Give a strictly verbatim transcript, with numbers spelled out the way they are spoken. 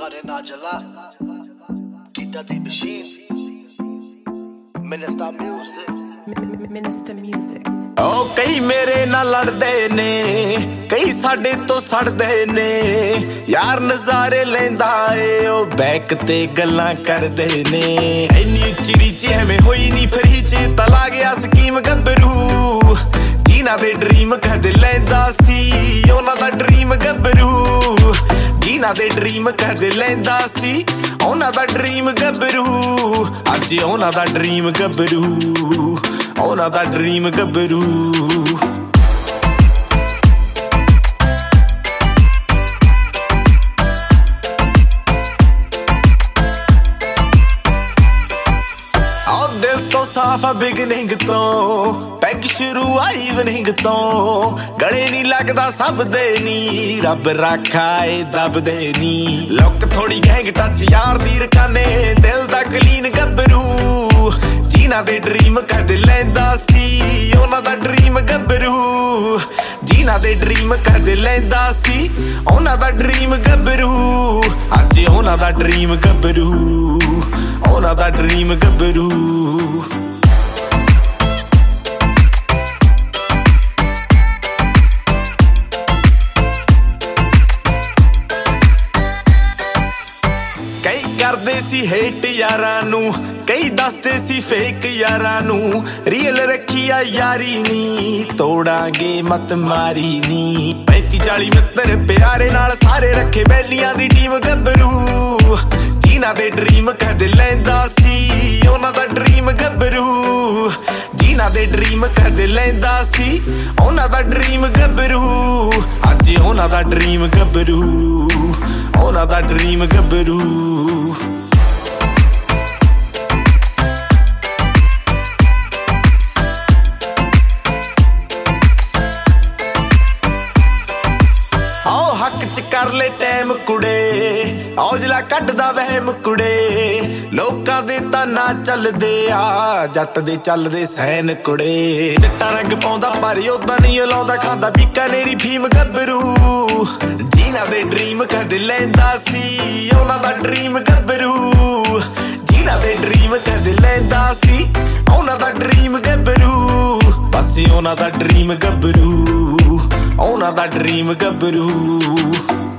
Najala, Kita the Machine, Minister Music, Minister Music। ओ कई मेरे नाल लड़दे ने, कई साडे तो सड़दे ने, यार नज़ारे लेंदा ए ओ बैक ते गल्लां करदे ने। इन्नी उच्ची रीच एवें होई नी फिर ही चेता ला गया स्कीम गब्बरू, जीना दे ड्रीम कद लैंदा सी ओना दा ड्रीम गब्बरू, जीना दे ड्रीम कद लैंदा सी ओना दा ड्रीम गब्बरू, अज ओना दा ड्रीम गब्बरू, ओना दा ड्रीम गब्बरू। दिल तो साफ बिगनिंग तो पैग शुरू आई इवनिंग तो, गले नहीं लगदा सब दे नी रब राखा ए दब दे नी। लुक थोड़ी गैंग टच यार दी रखाने दिल दा क्लीन गब्बरू, जीना दे ड्रीम कद लैंदा सी ओना दा ड्रीम गब्बरू, जीना दे ड्रीम कद लैंदा सी ओना दा ड्रीम गब्बरू, अज ओना दा ड्रीम गब्बरू, ओना दा ड्रीम गब्बरू। कई करदे सी हेट यारां नू, कई दसदे सी फेक यारां नू, रियल रखी आ यारी नी तोड़ांगे मत मारी नी। पैंती चाली मित्र प्यारे नाल सारे रखे बैलियां दी टीम गब्बरू, जीना दे ड्रीम कद लैंदा सी ओना दा ड्रीम गब्बरू, जीना दे ड्रीम कद लैंदा सी ओना दा ड्रीम गब्बरू, अज ओना दा ड्रीम गब्बरू, ओना दा ड्रीम गब्बरू। हक च कर ले टैम कुड़े औजला कड्डदा वहम कुड़े, लोकां दे तां ना चलदे आ जट दे चलदे सैन कुड़े। चिट्टा रंग पाउंदा पर ओदा नहीं लाउंदा खांदा बीकानेरी फीम गब्बरू, जीना दे ड्रीम कद लैंदा सी ओना दा ड्रीम गब्बरू, जीना दे ड्रीम कद लैंदा सी ओना दा ड्रीम गब्बरू, बस ओना दा ड्रीम गब्बरू, ओना दा ड्रीम गब्बरू।